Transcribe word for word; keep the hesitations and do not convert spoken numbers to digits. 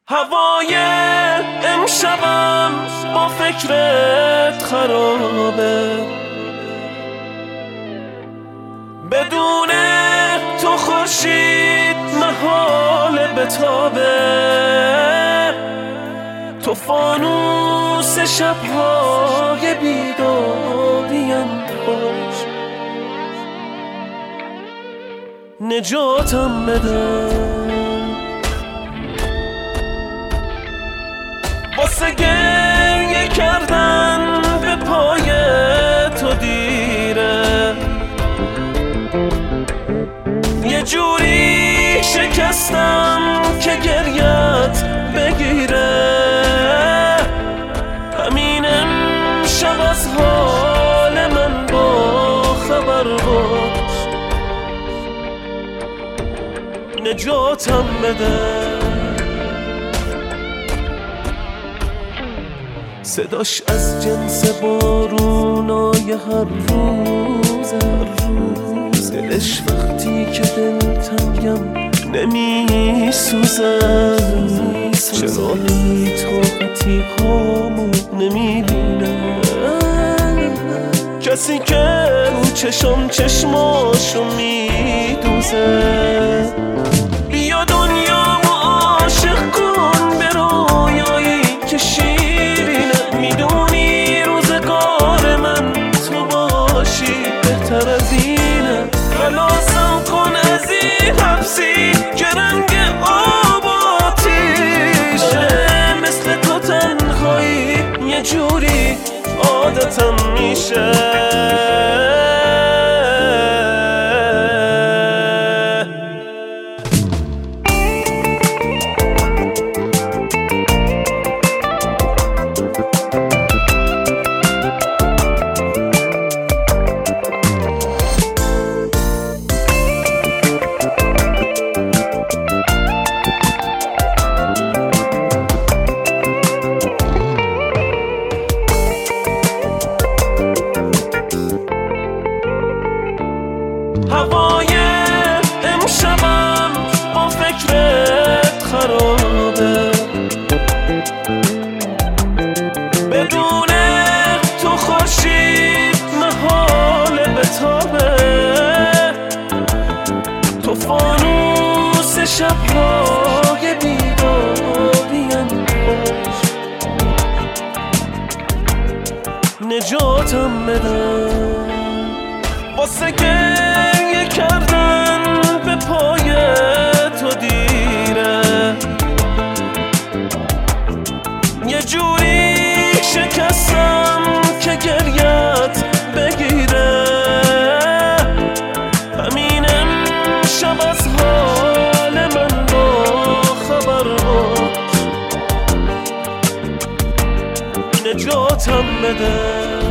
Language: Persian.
هوای امشبم با فکرت خرابه، بدون تو خورشید محال بتابه. تو فانوس شب‌های بیداریم باش، نجاتم بده. واسه گریه کردن به پای تو دیره، یه جوری شکستم که گریت بگیره. همین امشب از حال من با خبر باش، نجاتم بده. صداش از جنس بارونای هر روز هر روز، دلش وقتی که دلتنگم نمی سوزه. چرا بی طاقتی هامو نمی بینه، کسی که رو چشم چشماشو می دوزه. بیا دنیامو عاشق کن به رویایی که شیرینه، میدونی روزگار من تو باشی بهتر از اینه. خلاصم کن از این حبسی که رنگ آب آتیشه، مثل تو تنهایی یه جوری عادتم میشه. هوای امشبم با فکرت خرابه، بدون تو خورشید محال بتابه. تو فانوس شب‌های بیداریم باش، نجاتم بده. واسه گریه کردن به پای تو دیره، یه جوری شکستم که گریت بگیره. همین امشب از حال من با خبر باش، نجاتم بده.